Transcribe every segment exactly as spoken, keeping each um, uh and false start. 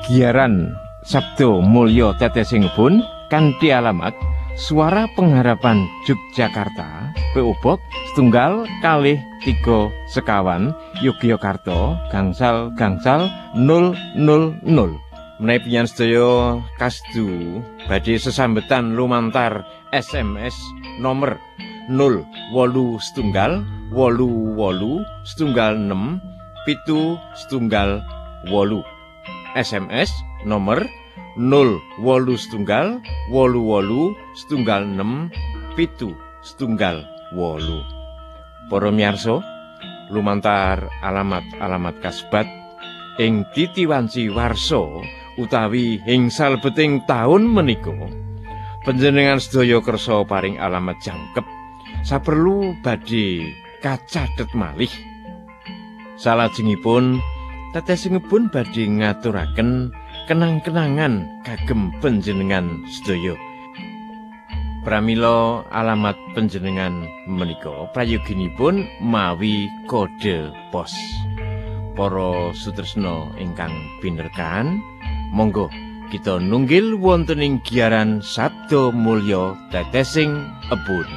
Giaran Sabdo Mulya Tetesing kanthi alamat Suara Pengharapan Yogyakarta, P O Box setunggal kalih tiga sekawan Yogyakarta gangsal gangsal nol nol nol. Menawi panjenengan sedaya kasdu badhe sesambetan lumantar S M S nomor nol wolu setunggal wolu wolu setunggal enam pitu setunggal wolu. S M S nomor nol wolu setunggal wolu wolu setunggal enam pitu setunggal wolu. Para miyarsa, lumantar alamat-alamat kasebat ing titiwanci warsa utawi ing salebeting taun menika panjenengan sedaya kersa paring alamat jangkep saperlu badhe kacathet malih. Salajengipun tetesingipun badhe ngaturaken kenang-kenangan kagem panjenengan sedaya. Pramila alamat panjenengan menika prayoginipun mawi kode pos. Para sutresna ingkang pinerkan, monggo kita nunggil wonten ing giaran Sabdo Mulya Tetesing Embun.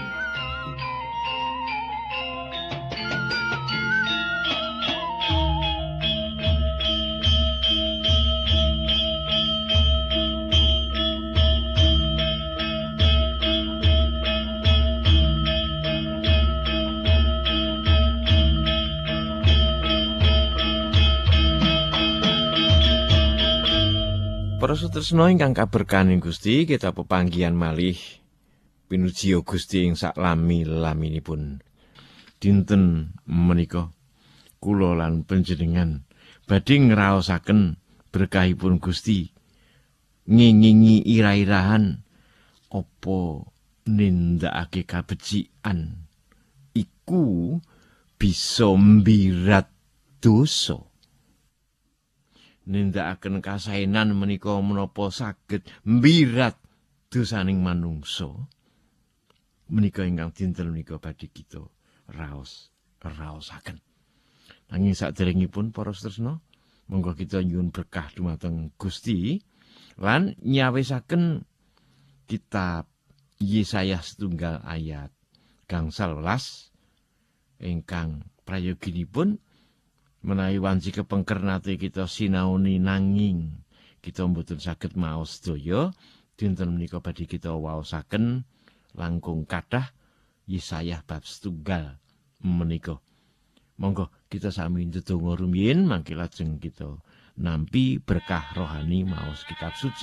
Para sutresna ingkang kaberkahaning Gusti, kita pepanggihan malih pinuji Gusti ing saklami-laminipun. Dinten menika kula lan panjenengan badhe ngraosaken berkahipun Gusti, ngingingi ira-irahan apa nindakake kabecikan iku bisa mbirat dosa. Nindakaken kasaenan menika menapa saged mbirat dosaning manungsa. Menika ingkang dinten menika badhe kita raos raosaken. Nanging saderengipun para sutresna, monggo kita nyuwun berkah dumateng Gusti lan nyawisaken kitab Yesaya setunggal ayat gangsal welas ingkang prayoginipun menawi wanci kepengker nate kita sinaoni nanging kita mboten saged maos sedaya, dinten menika badhe kita waosaken langkung kathah Yesaya bab setunggal menika. Monggo kita sami ndedonga rumiyin mangke lajeng kita nampi berkah rohani maos kitab suci.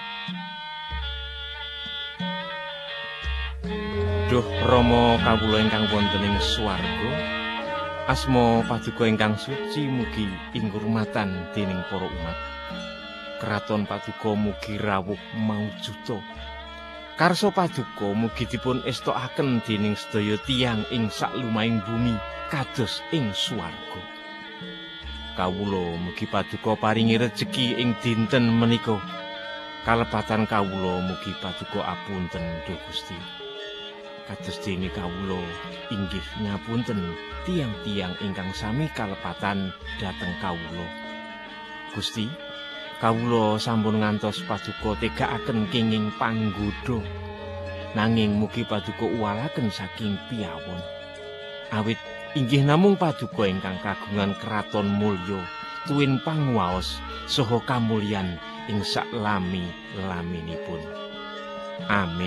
Duh Rama kawula ingkang wonten ing swarga, asma paduka ingkang suci mugi inghurmatan dening para umat. Kraton paduka mugi rawuh maujuda. Karsa paduka mugi dipun estokaken dening sedaya tiyang ing saklumahing bumi kados ing swarga. Kawula mugi paduka paringi rejeki ing dinten menika. Kalepatan kawula mugi paduka apunten Duh Gusti. Kados dene kawula inggih ngapunten tiang-tiang ingkang sami kalepatan dhateng kawula. Gusti, kawula sampun ngantos paduka tegakaken kenging panggoda. Nanging mugi paduka uwalaken saking piyawon. Awit inggih namung paduka ingkang kagungan kraton mulya, tuwin panguwaos saha kamulyan ing saklami-laminipun. Amin.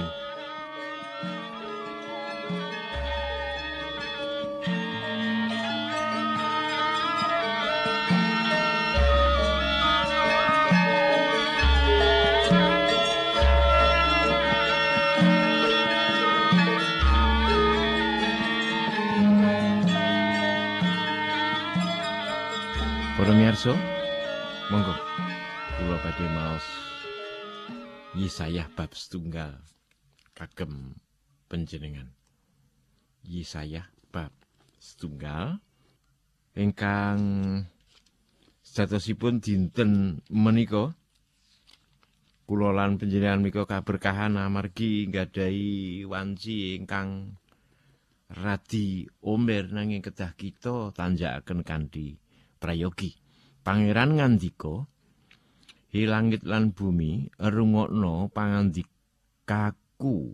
Para miyarsa, monggo kula badhe maos Yesaya bab setunggal kagem panjenengan. Yesaya bab setunggal ingkang satosipun dinten menika kula lan panjenengan menika kaberkahan amargi nggadahi wanci ingkang radi omber nanging kedah kita tanjakaken kanthi prayogi. Pangeran ngandika, Hi langit lan bumi rungokno pangandikaku.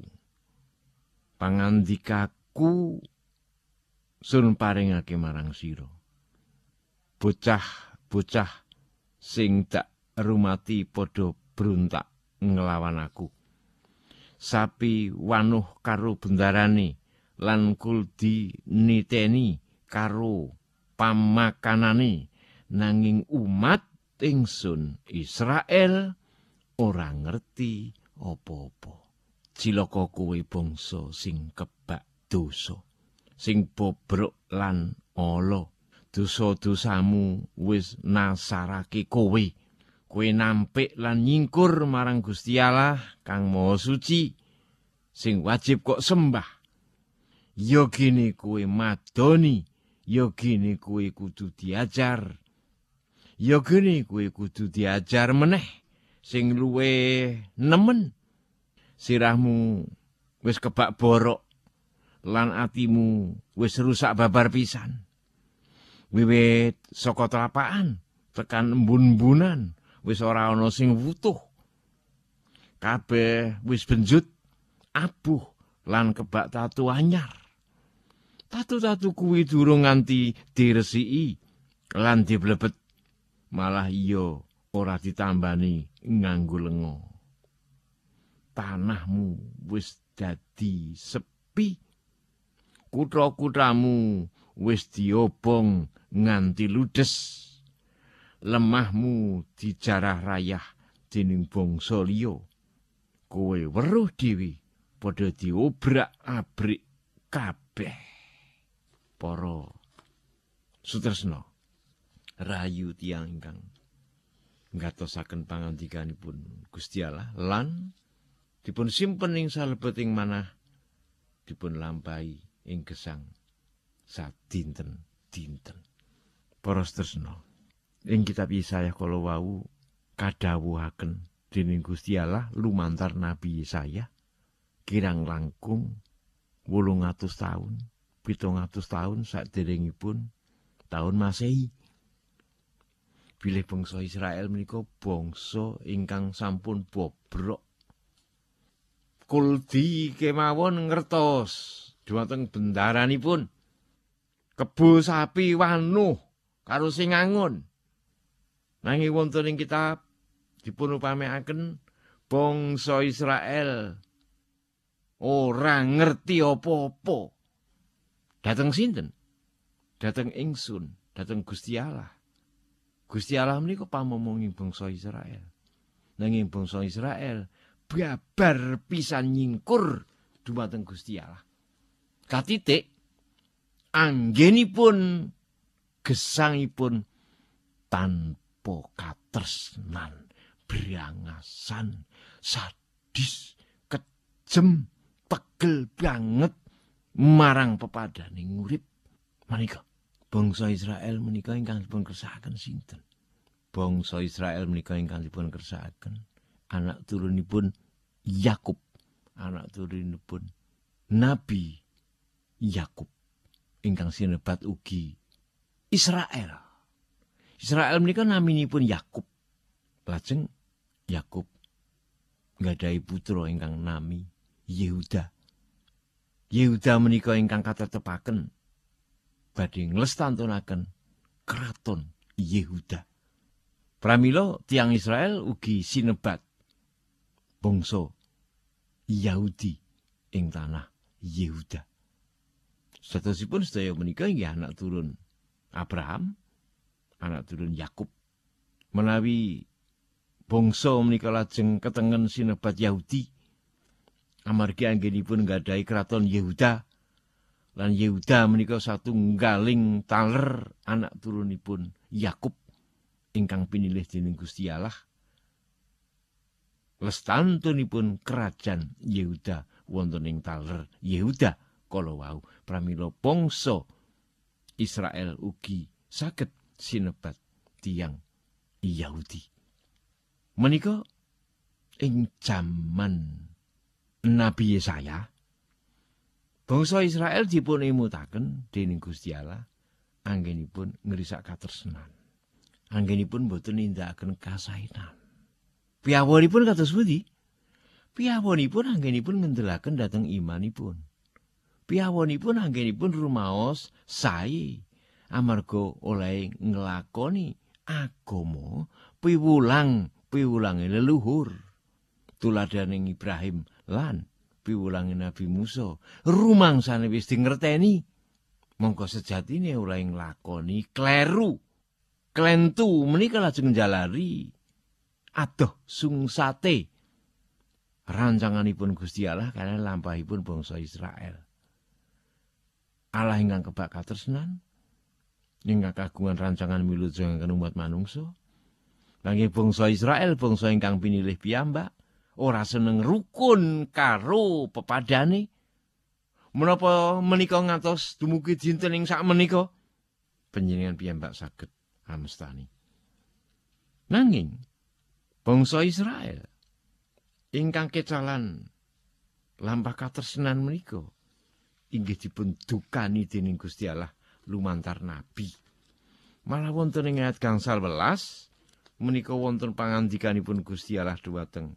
Pangandikaku sun paringake marang sira. Bocah-bocah sing dak rumati padha bruntak nglawan aku. Sapi wanuh karo bendarane lan kuldi niteni karo pamakanane, nanging umat ingsun Israel ora ngerti apa-apa. Cilaka kowe bangsa sing kebak dosa, sing bobrok lan ala. Dosa-dosamu wis nasarake kowe. Kowe nampik lan nyingkur marang Gusti Allah Kang Maha Suci, sing wajib kok sembah. Ya gene kowe madoni, ya gene kowe kudu diajar. Ya gene kowe kudu diajar meneh sing luwih nemen. Sirahmu wis kebak borok lan atimu wis rusak babar pisan. Wiwit saka telapakan tekan embun-embunan wis ora ana sing wutuh. Kabeh wis benjut, abuh lan kebak tatu anyar. Tatu-tatu kuwi durung nganti diresiki lan diblebet. Malah iya ora ditambani nganggo lenga. Tanahmu wis dadi sepi. Kutha-kuthamu wis diobong nganti ludes. Lemahmu dijarah rayah dening bangsa liya. Kowe weruh dhewe padha diobrak-abrik kabeh. Para sutresna, rayu tiyang ingkang ngatosaken pangandikanipun Gusti Allah lan dipun simpen ing salebeting manah dipun lampahi ing gesang sadinten-dinten. Para sutresna, ing kitab Yesaya kala wau kadhawuhaken dening Gusti Allah lumantar Nabi Yesaya kirang langkung wolung atus taun, pitung atus taun saderengipun taun Masehi. Bilih bangsa Israel menika bangsa ingkang sampun bobrok. Kuldi kemawon ngertos dhumateng bendaranipun. Kebo sapi wanuh karo sing angon. Nanging wonten ing kitab dipun upamekaken bangsa Israel ora ngerti apa-apa. Dateng sinten? Dateng ingsun, dateng Gusti Allah. Gusti Allah menika pamomonging bangsa Israel. Nanging bangsa Israel babar pisan nyingkur dumateng Gusti Allah. Katitik anggenipun gesangipun tanpa katresnan, brangasan, sadis, kejem, pegel banget marang pepadaning urip. Menika bangsa Israel menika ingkang dipun kersakaken sinten? Bangsa Israel menika ingkang dipun kersakaken anak turunipun Yakub, anak turunipun Nabi Yakub ingkang sinebat ugi Israel. Israel menika naminipun Yakub. Lajeng Yakub nggadahi putra ingkang nami Yehuda. Yehuda menika ingkang katetepaken badhe nglestantunaken kraton Yehuda. Pramila tiang Israel ugi sinebat bangsa Yahudi ing tanah Yehuda. Sedasipun sedaya menika inggih anak turun Abraham, anak turun Yakub. Menawi bangsa menika lajeng ketengen sinebat Yahudi, amargi anggenipun nggadahi kraton Yehuda. Lan Yehuda menika satunggaling taler anak turunipun Yakub ingkang pinilih dening Gusti Allah. Lestantunipun kerajaan Yehuda wonten ing taler Yehuda kala wau. Pramila bangsa Israel ugi saged sinebat tiyang Yahudi. Menika ing jaman Nabi Yesaya bangsa Israel dipun imutaken dening Gusti Allah anggenipun ngrisak katresnan. Anggenipun boten nindakaken kasaenan. Piyawonipun kados pundi? Piyawonipun anggenipun ngendhelaken dhateng imanipun. Piyawonipun anggenipun rumaos sae amarga oleh nglakoni agama piwulang-piwulange leluhur. Tuladaning Ibrahim lan piwulange Nabi Musa rumangsane wis dingerteni mongko sejatine oleh nglakoni kleru klentu menika lajeng njalari adoh sungsate rancanganipun Gusti Allah kaliyan lampahipun bangsa Israel. Allah ingkang kebak katresnan ingkang kagungan rancangan milujuhaken umat manungsa kangge bangsa Israel, bangsa ingkang pinilih piyambak ora seneng rukun karo pepadane. Menapa menika ngantos dumugi dinten ing sak menika panjenengan piyambak saged amestani. Nanging bangsa Israel ingkang kecalan lampah katresnan menika inggih dipun dukani dening Gusti Allah lumantar nabi. Malah wonten ing ayat gangsal welas menika wonten pangandikanipun Gusti Allah dhumateng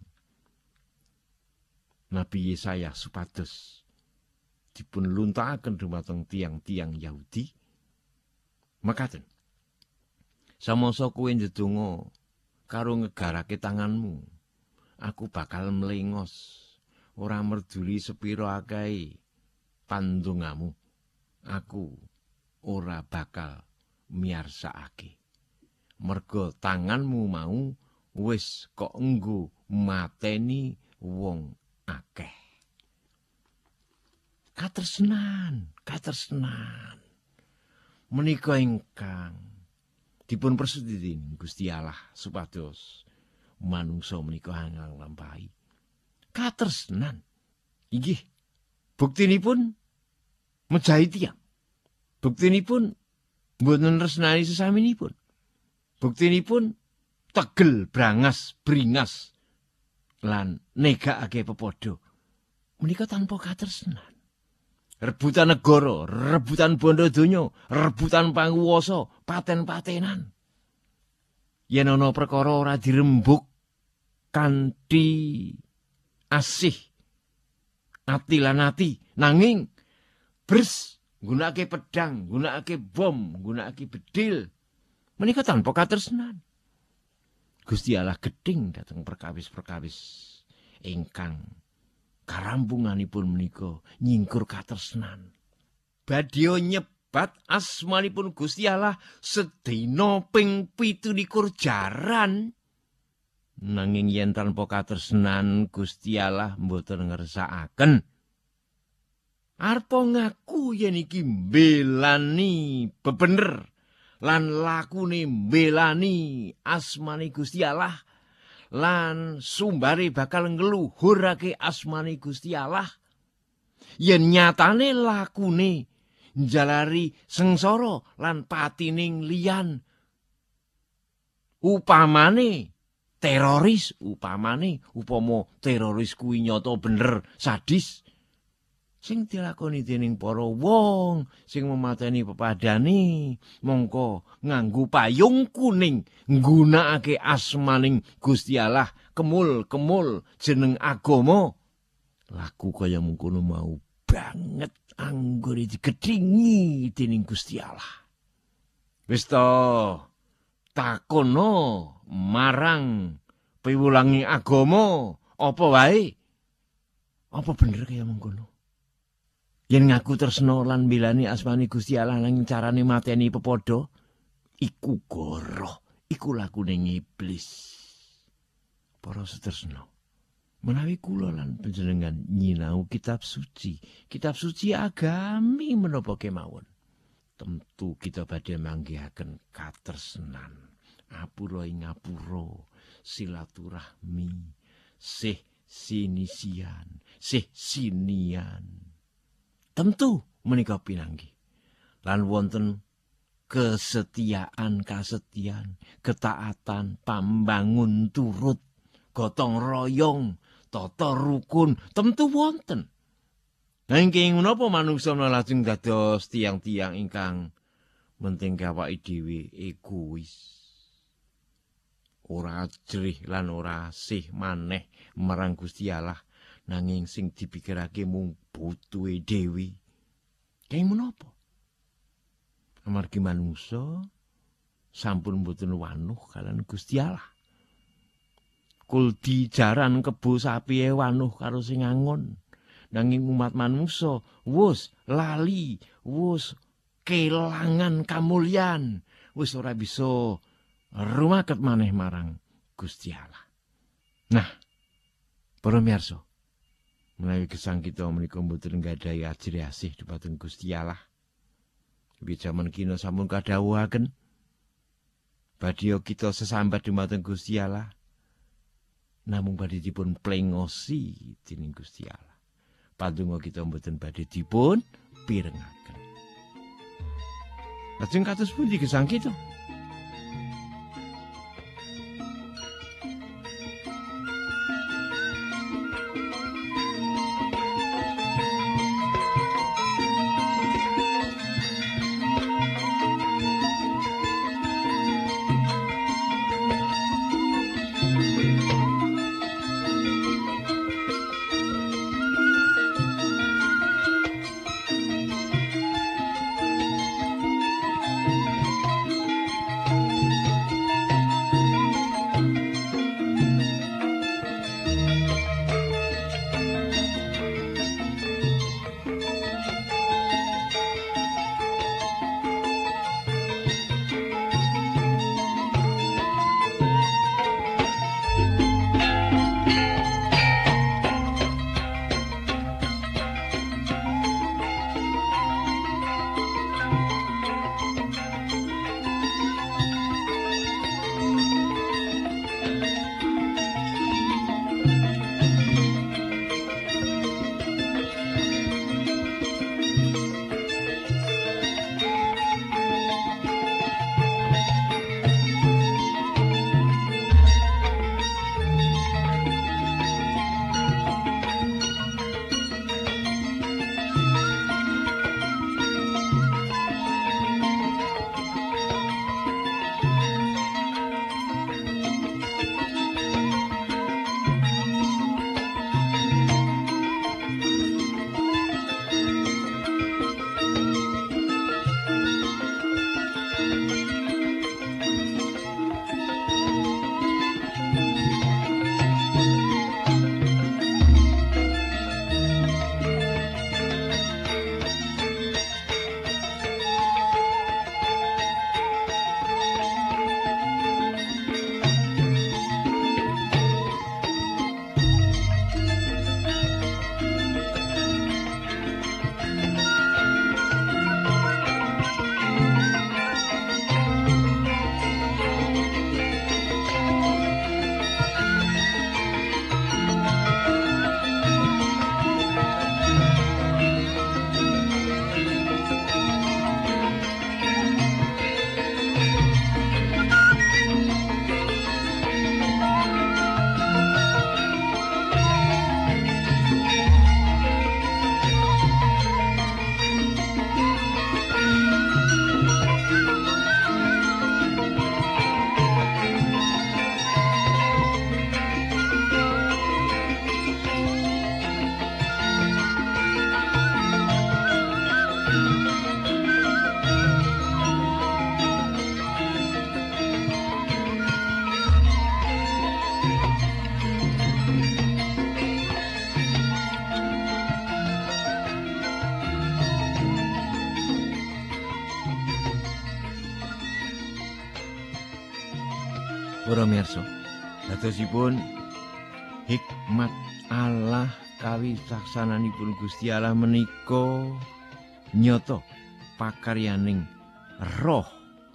Nabi Yesaya supados dipun luntakaken dhumateng tiang-tiang Yahudi. Makaten. Samangsa kowe ndedonga karo ngegarake tanganmu, aku bakal mlengos, ora merduli sepira akeh pandongamu. Aku ora bakal miyarsakake. Merga tanganmu mau wis kok enggo mateni wong akeh. Katresnan, katresnan. Menika ingkang dipun persudi Gusti Allah supados manungsa menika hangang lampahi. Katresnan. Inggih buktinipun mejahi tiyang. Buktinipun mboten resnani sesaminipun. Buktinipun tegel brangas bringas lan negakake pepodo. Menika tanpa katresnan. Rebutan negara, rebutan bondo donya, rebutan panguwasa, paten-patenan. Yen ana perkara ora dirembuk kanthi asih ati lan ati, nanging bres nggunakake pedang, nggunakake bom, nggunakake bedil. Menika tanpa katresnan. Gusti Allah gedhing dhateng perkawis-perkawis ingkang karampunganipun menika nyingkur katresnan. Badya nyebat asmanipun Gusti Allah sedina ping pitulikur jaran. Nanging yen tanpa katresnan Gusti Allah mboten ngersakaken. Arpa ngaku yen iki mbelani bebener lan lakune mbelani asmane Gusti Allah lan sumbare bakal ngluhurake asmane Gusti Allah. Yen nyatane lakune njalari sengsara lan patining liyan, upamane teroris, upamane upama teroris kuwi nyata bener sadis sing dilakoni dening para wong sing memateni pepadane, mongko nganggo payung kuning nggunakake asmaning Gusti Allah, kemul-kemul jeneng agama. Laku kaya mengkono mau banget anggone digedhingi dening Gusti Allah. Wis to takono marang piwulangi agama apa wae? Apa bener kaya mengkono? Yen ngaku tresna lan milani asmane Gusti Allah nang carane mateni pepodo, iku goroh, iku lakune iblis. Para setresna, menawi kula lan panjenengan nyinau kitab suci, kitab suci agami menapa kemawon, tentu kita badhe manggihaken katresnan, apura ing ngapura, silaturahmi, sih sinisian, sih sinian. Tentu menika pinanggi. Lan wonten kesetiaan kasetian, ketaatan, pambangun turut, gotong royong, tata rukun, tentu wonten. Nanging menapa manungsa lajeng dados tiang-tiang ingkang menting awake dhewe egois. ora jerih lan ora sih maneh marang Gusti Allah, nanging sing dipikirake mung butuhe Dewi. Kaya menapa? Amargi manungsa sampun mboten wanuh kaliyan Gusti Allah. Kuldi jaran kebo sapiye wanuh karo sing angon. Nanging umat manungsa wus lali, wus kelangan kamulyan, wis ora bisa rumaket maneh marang Gusti Allah. Nah, para miyarsa, menawi gesang kita menika mboten nggadahi ajri asih dhumateng Gusti Allah. Wiwit jaman kina sampun kadhawuhaken badhe kita sesambat dhumateng Gusti Allah, namung badhe dipun plengosi dening Gusti Allah. Padungo kita mboten badhe dipun pirengaken. Lajeng kados pundi gesang kita? Para miyarsa, dadosipun hikmat Allah kawicaksananipun Gusti Allah menika nyata pakaryaning roh.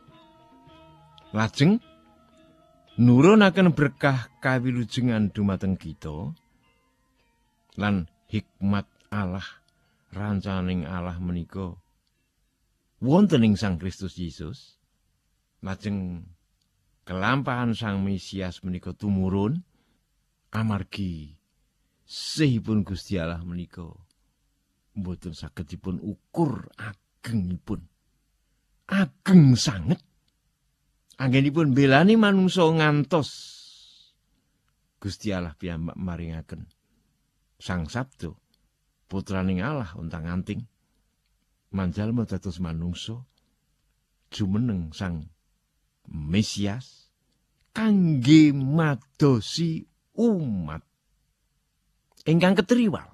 Lajeng nurunaken berkah kawilujengan dumateng kita lan hikmat Allah rancaning Allah menika wonten ing Sang Kristus Yesus. Lajeng kelampahan Sang Mesias menika tumurun amargi sehipun Gusti Allah menika mboten saged dipun ukur agengipun. Ageng sanget anggenipun mbelani manungsa ngantos Gusti Allah piyambak maringaken Sang Sabda putraning Allah untang-anting manjalma dados manungsa jumeneng Sang Mesias kangge madosi umat ingkang ketriwal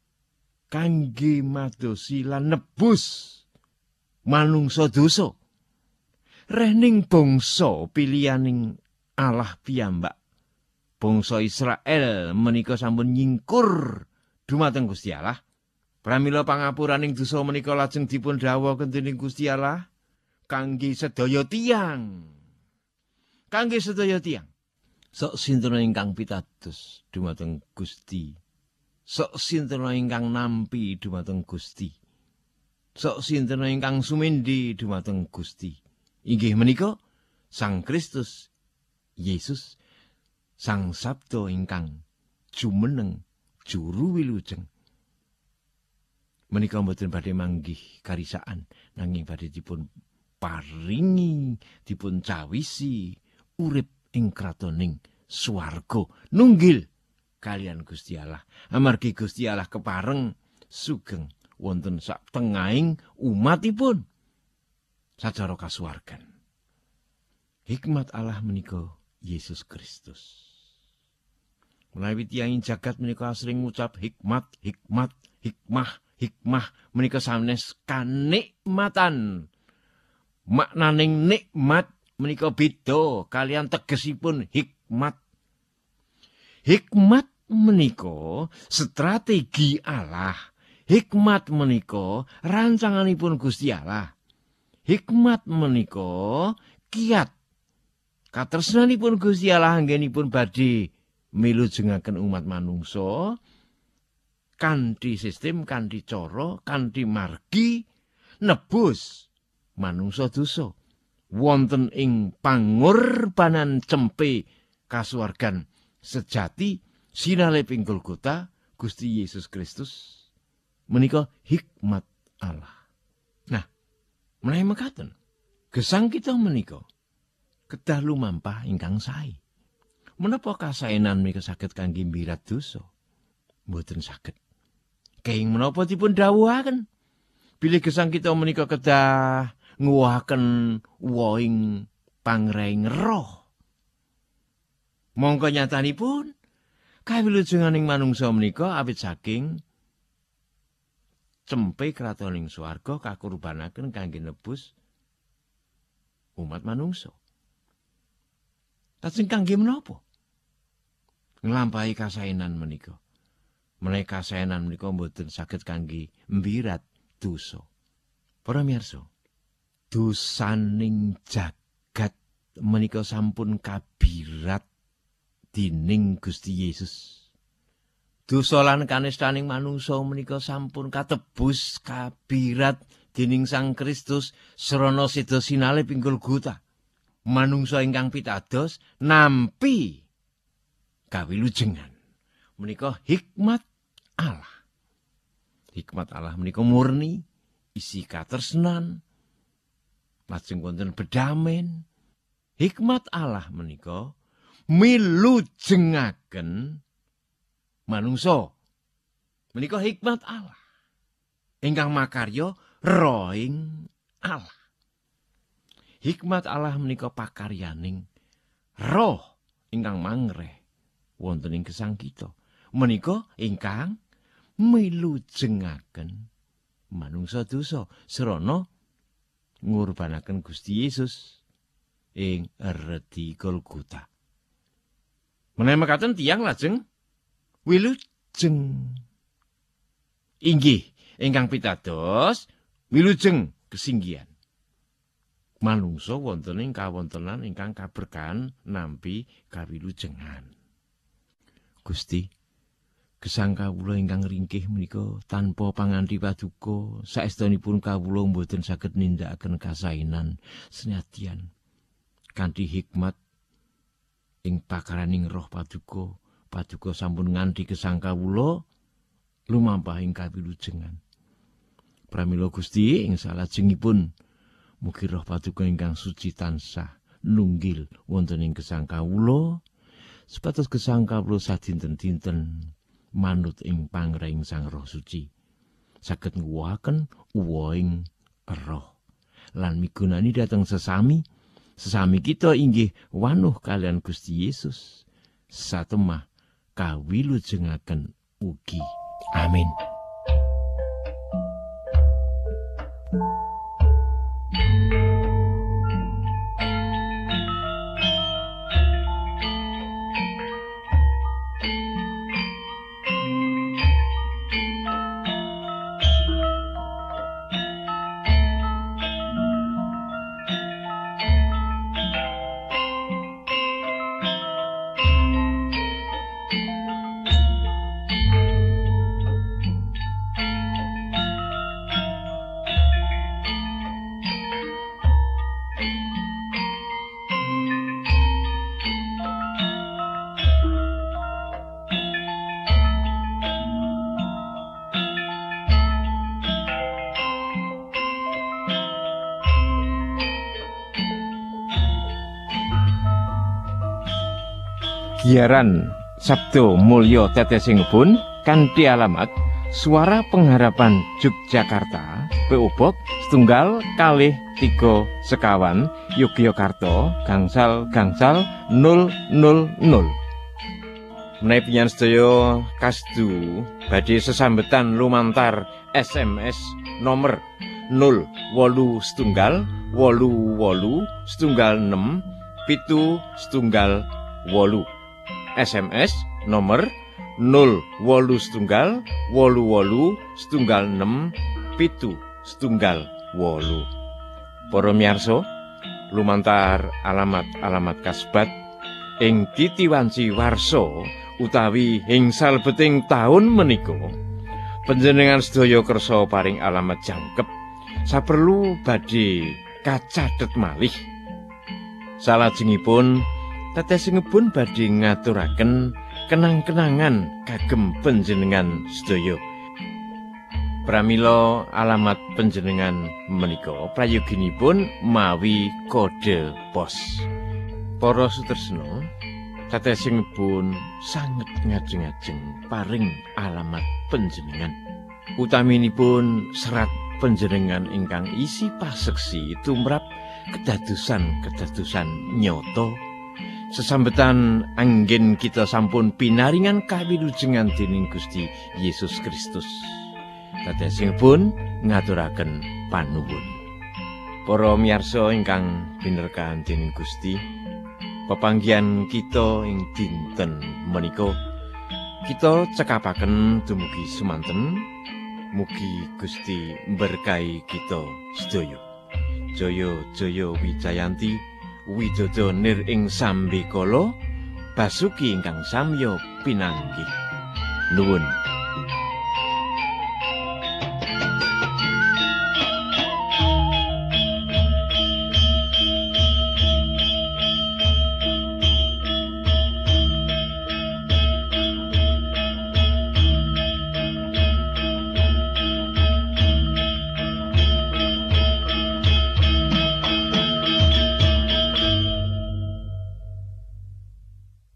kangge madosi lan nebus manungsa dosa rehning bangsa pilihaning Allah piyambak bangsa Israel menika sampun nyingkur dumateng Gusti Allah pramila pangapuraning dosa menika lajeng dipun dawuhaken dening Gusti Allah kangge sedaya tiyang kangge sedaya tiyang sok sinten ingkang pitados dumateng Gusti sok sinten ingkang nampi dumateng Gusti sok sinten ingkang sumindhi dumateng Gusti inggih menika Sang Kristus Yesus Sang Sabda ingkang jumeneng juru wilujeng menika mboten badhe manggih karisaan nanging badhe dipun paringi dipun cawisi urip ing kratoning swarga nunggil kalian Gusti Allah amargi Gusti Allah kepareng sugeng wonten sak tengahing umatipun sacara kasuwargan hikmat Allah menika Yesus Kristus menawi tiyang jagat menika asring ngucap hikmat hikmat hikmah hikmah menika sanes kanikmatan maknaning nikmat menika beda kalian tegesipun hikmat. Hikmat menika strategi Allah. Hikmat menika rancanganipun Gusti Allah. Hikmat menika kiat katresnanipun Gusti Allah anggenipun badhe milujengaken umat manungsa kanthi sistem, kanthi cara, kanthi margi nebus manungsa dosa. Wonten ing pangorbanan cempe kasuwargan sejati sinalip ing Golgota Gusti Yesus Kristus menika hikmat Allah. Nah, menawi mekaten gesang kita menika kedah lumampah ingkang sae. Menapa kasaenan menika saged kangge mbirat dosa? Mboten saged. Kenging menapa dipun dawuhaken? Bilih gesang kita menika kedah nguwahaken woing pangrehing roh. Mongko nyatanipun kawilujenganing manungsa menika awit saking cempe kratoning swarga kakurbanaken kangge nebus umat manungsa. Lajeng kangge menapa? Nglampahi kasaenan menika. Menawi kasaenan menika mboten saged kangge mbirat dosa. Para miyarsa, dosaning jagat menika sampun kabirat dening Gusti Yesus. Dosa lan kanistaning manungsa menika sampun katebus kabirat dening Sang Kristus srana seda sinalip ing Golgota. Manungsa ingkang pitados nampi kawilujengan menika hikmat Allah. Hikmat Allah menika murni isi katresnan lajeng wonten bedamen. Hikmat Allah menika milujengaken manungsa. Menika hikmat Allah. Ingkang makarya rohing Allah. Hikmat Allah menika pakaryaning roh ingkang mangreh wonten ing gesang kita. Menika ingkang milujengaken manungsa dosa srana ngurbanaken Gusti Yesus ing redi Golgota. Menawi mekaten tiyang lajeng wilujeng. Inggih ingkang pitados wilujeng kesinggihan. Manungsa wonten ing kawontenan ingkang kaberkahan nampi kawilujengan. Gusti, gesang kawula ingkang ringkih menika tanpa panganthi paduka saestunipun kawula mboten saged nindakaken kasaenan senadyan kanthi hikmat ing pakaraning roh paduka. Paduka sampun nganti gesang kawula lumampah ing kawilujengan. Pramila Gusti ing salajengipun mugi roh paduka ingkang suci tansah nunggil wonten ing gesang kawula supados gesang kawula sadinten-dinten manut ing pangrahing Sang Roh Suci saged nguwahaken uwoing roh lan migunani dhateng sesami sesami kita inggih wanuh kalian Gusti Yesus satemah kawilujengaken ugi. Amin. Giaran Sabdo Mulya tetesingipun kanthi alamat Suara Pengharapan Yogyakarta, P O Box setunggal kalih tiga sekawan Yogyakarta gangsal-gangsal nol nol nol. Menawi panjenengan sedaya kasdu badhe sesambetan lumantar S M S nomor nol wolu setunggal wolu wolu setunggal enam pitu setunggal wolu. S M S nomor nol wolu setunggal wolu wolu setunggal enam pitu setunggal wolu. Para miyarsa, lumantar alamat-alamat kasebat ing titiwanci warsa utawi ing salebeting taun menika panjenengan sedaya kersa paring alamat jangkep saperlu badhe kacathet malih. Salajengipun tetesingipun badhe ngaturaken kenang-kenangan kagem panjenengan sedaya. Pramila alamat panjenengan menika prayoginipun mawi kode pos. Para sutresna, tetesingipun sanget ngajeng-ajeng paring alamat panjenengan. Utaminipun serat panjenengan ingkang isi paseksi tumrap kedadosan-kedadosan nyata sesambetan anggen kita sampun pinaringan kawilujengan dening Gusti Yesus Kristus. Tetesingipun ngaturaken panuwun. Para miyarsa ingkang binerkahan dening Gusti, pepanggihan kita ing dinten menika kita cekapaken dumugi semanten. Mugi Gusti berkahi kita sedaya. Jaya jaya Wijayanti Widodo nir ing sambikala basuki ingkang samya pinanggih. Nuwun.